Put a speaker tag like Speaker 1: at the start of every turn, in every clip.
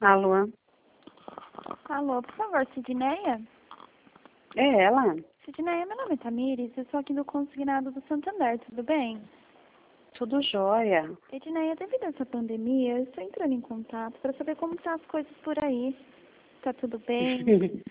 Speaker 1: Alô?
Speaker 2: Alô, por favor, Sidneia?
Speaker 1: É ela?
Speaker 2: Sidneia, meu nome é Tamires, eu sou aqui do Consignado do Santander, tudo bem?
Speaker 1: Tudo jóia.
Speaker 2: Edneia, devido a essa pandemia, eu estou entrando em contato para saber como estão as coisas por aí. Tá tudo bem?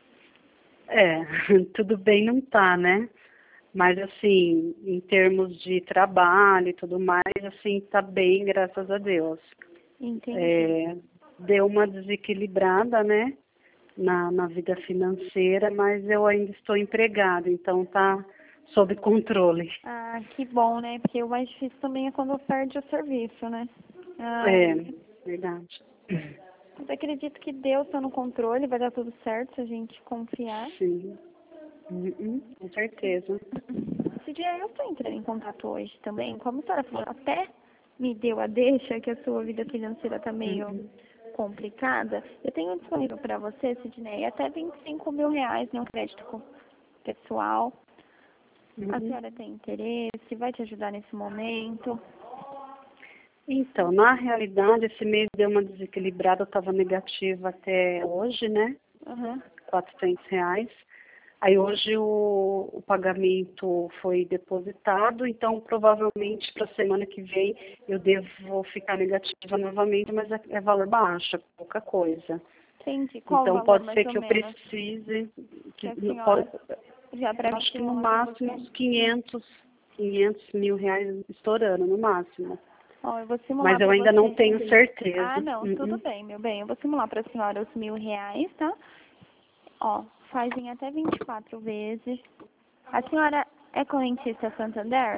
Speaker 1: É, tudo bem não tá, né? Mas assim, em termos de trabalho e tudo mais, assim, tá bem, graças a Deus.
Speaker 2: Entendi.
Speaker 1: Deu uma desequilibrada, né? Na vida financeira, mas eu ainda estou empregada, então tá sob controle.
Speaker 2: Ah, que bom, né? Porque o mais difícil também é quando perde o serviço, né?
Speaker 1: É,
Speaker 2: Ai,
Speaker 1: verdade.
Speaker 2: mas acredito que Deus está no controle, vai dar tudo certo se a gente confiar.
Speaker 1: Sim. Com certeza.
Speaker 2: Sidneia, eu estou entrando em contato hoje também. Como a senhora falou, até me deu a deixa que a sua vida financeira está meio complicada, eu tenho disponível para você, Sidneia, até R$ 25.000 em um crédito pessoal. A senhora tem interesse? Vai te ajudar nesse momento?
Speaker 1: Então, na realidade, esse mês deu uma desequilibrada, eu estava negativa até hoje, né?
Speaker 2: Uhum.
Speaker 1: R$ 400. Aí hoje o pagamento foi depositado, então provavelmente para a semana que vem eu devo ficar negativa novamente, mas é valor baixo, é pouca coisa.
Speaker 2: Entendi. Qual o
Speaker 1: Então
Speaker 2: valor,
Speaker 1: pode
Speaker 2: mais
Speaker 1: ser
Speaker 2: ou
Speaker 1: que eu
Speaker 2: menos,
Speaker 1: precise,
Speaker 2: que a senhora já
Speaker 1: acho que no
Speaker 2: estimular com
Speaker 1: máximo
Speaker 2: você?
Speaker 1: uns 500 mil reais estourando, no máximo.
Speaker 2: Ó, eu vou simular
Speaker 1: Mas eu
Speaker 2: para
Speaker 1: ainda não
Speaker 2: você.
Speaker 1: tenho
Speaker 2: Ah,
Speaker 1: certeza.
Speaker 2: não, tudo bem, meu bem. Eu vou simular para a senhora os R$ 1.000, tá? Ó, fazem até 24 vezes. A senhora é correntista Santander?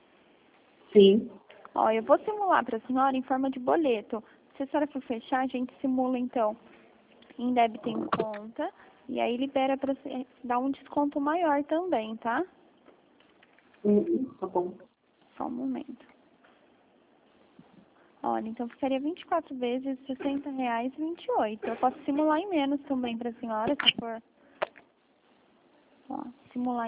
Speaker 1: Sim.
Speaker 2: Ó, eu vou simular para a senhora em forma de boleto. Se a senhora for fechar, a gente simula, então, em débito em conta. E aí libera para dar um desconto maior também, tá?
Speaker 1: Tá bom.
Speaker 2: Só um momento. Olha, então ficaria 24 vezes R$ 60,28. 28. Eu posso simular em menos também para a senhora, se for. Ó, simular